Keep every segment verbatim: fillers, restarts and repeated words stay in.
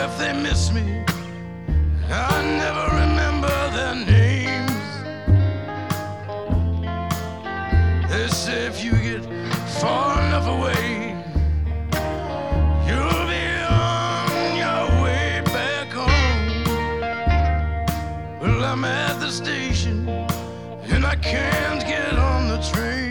if they miss me, I never remember their names. They say if you get far enough away, you'll be on your way back home. Well, I'm at the station and I can't get on the train.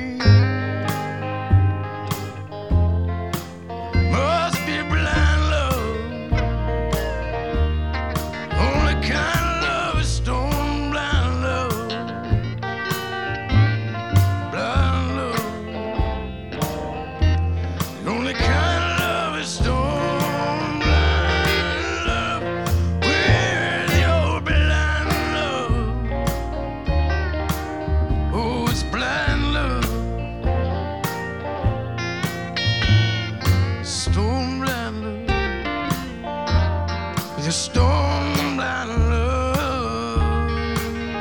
Your storm blind love.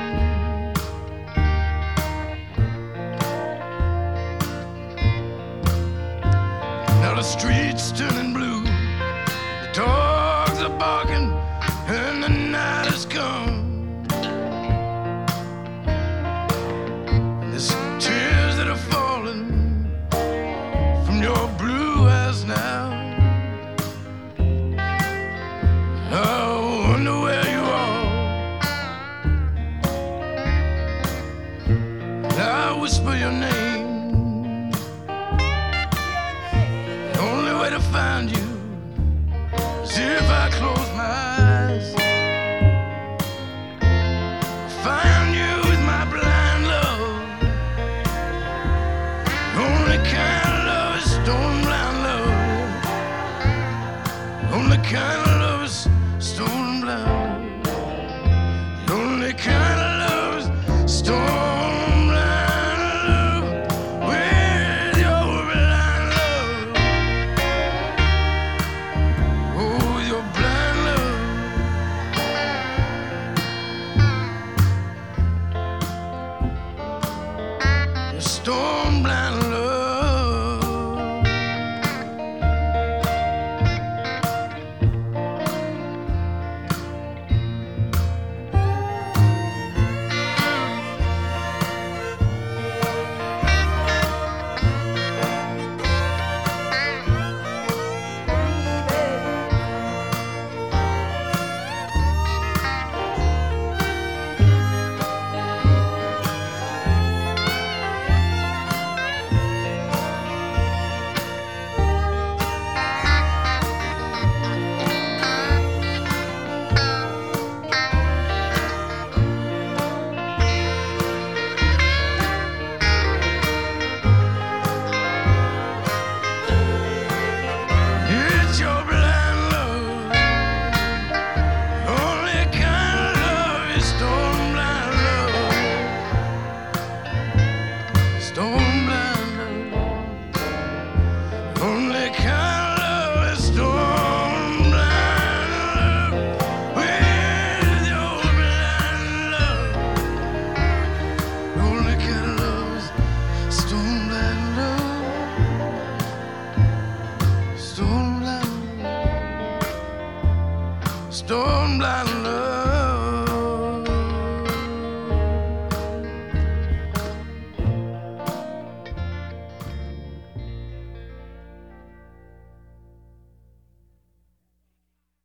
Now the streets turning blue, the dogs are barking, and the night has come. And there's tears that are falling from your blue eyes now. I wonder where you are. I whisper your name. The only way to find you is if I close my eyes. Find you with my blind love. The only kind of love is stone blind love. The only kind of love is stone blind. The only kind of love is stone blind love. With your blind love. Oh, with your blind love. Your stone blind love. Stone blind love. Only kind of love is stone blind love. With your blind love. Only kind of love is stone blind love. Stone blind love. Stone blind love.